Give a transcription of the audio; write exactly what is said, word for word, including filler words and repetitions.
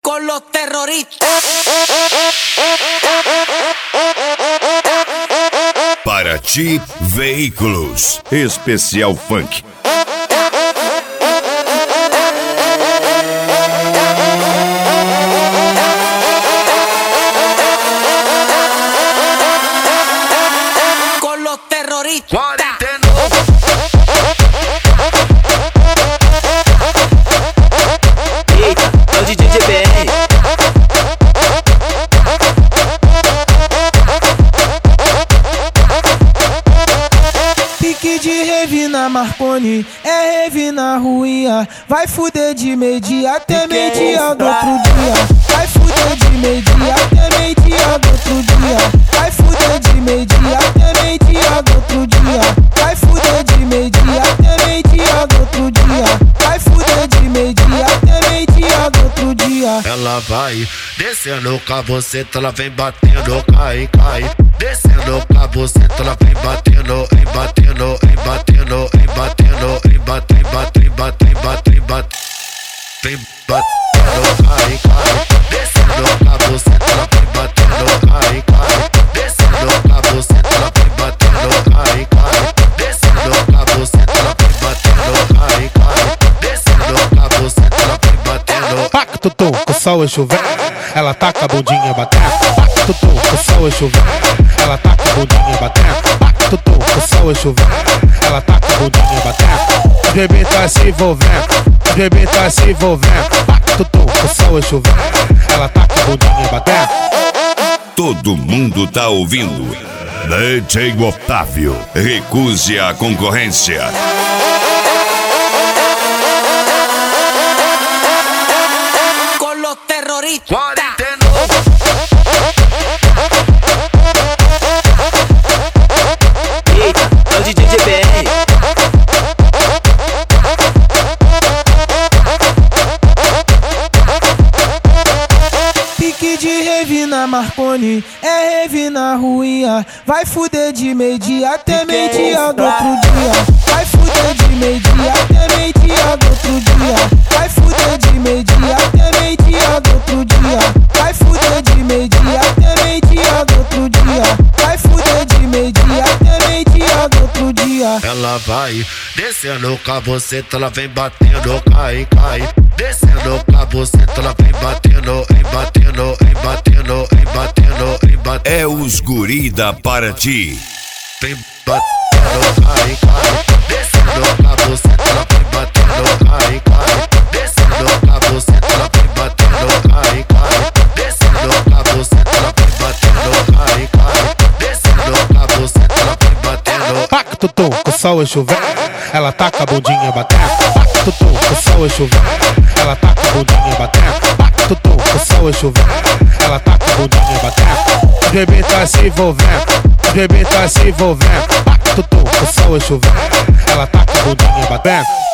con los terroristas. Paraty Veículos, especial funk. Con los terroristas. Eita, é o D J G B R. Pique de rave na Marconi, é rave na Ruia. Vai fuder de meio-dia até meio-dia do outro dia. Vai fuder de meio-dia até meio-dia do outro dia. Vai fuder de meio-dia até meio-dia do outro dia. Vai fuder de meio-dia até meio-dia do outro dia. Vai fuder de meio-dia até meio-dia do outro dia. Ela vai descendo com a buceta, ela vem batendo, cai, cai. Descendo com a buceta, ela vem batendo, embatendo, embatendo, embatendo, embate, embate, embate, embate, embate. Vem batendo, cai, cai. Descendo com a buceta, ela vem batendo, cai, cai. Descendo com a buceta, ela vem batendo, cai, cai. Descendo com a buceta, ela vem batendo, cai, cai. Descendo com a buceta, ela vem batendo. Pacto, tum, com o sol é chover. Ela taca a bundinha batendo. Pacto, tum, com o sol é chover. Ela taca a bundinha batendo. Pacto, tum, com o sol é chover. Ela taca a bundinha batendo. O bebê tá se envolvendo. O bebê tá se envolvendo. Pacto, tum, com o sol é chover. Ela taca a bundinha batendo. Todo mundo tá ouvindo. D J Otávio, recuse a concorrência. Con los terroristas. Eita, é o D J G B R. Pique de rave na Marconi, é rave na Ruia. Vai fuder de meio-dia até meio-dia do outro dia. Vai fuder de meio-dia até meio-dia do outro dia. Vai fuder de meio-dia até meio-dia do outro dia. Vai fuder de meio-dia até meio-dia do outro dia. Vai fuder de meio-dia até meio-dia do outro dia. Ela vai descendo com a buceta, ela vem batendo, cai, cai. Descendo com a buceta, ela vem batendo, embatendo, embatendo, embatendo, embatendo. É os guri da Paraty. Vem batendo, cai, cai. Descendo com a buceta, ela vem batendo, cai, cai. Descendo com a buceta, ela vem batendo, cai, cai. Descendo com a buceta, ela vem batendo, cai, cai. Descendo com a buceta, ela vem batendo. Pacto, tum, com o sol é chover. Ela taca a bundinha batendo. Pacto, tum, com o sol é chover. Ela taca a bundinha batendo. Pacto, tum, com o sol é chover. Ela taca a bundinha batendo. O bebê tá se envolvendo. O bebê tá se envolvendo. Pacto, tum, com o sol é chover. Ela taca a bundinha batendo.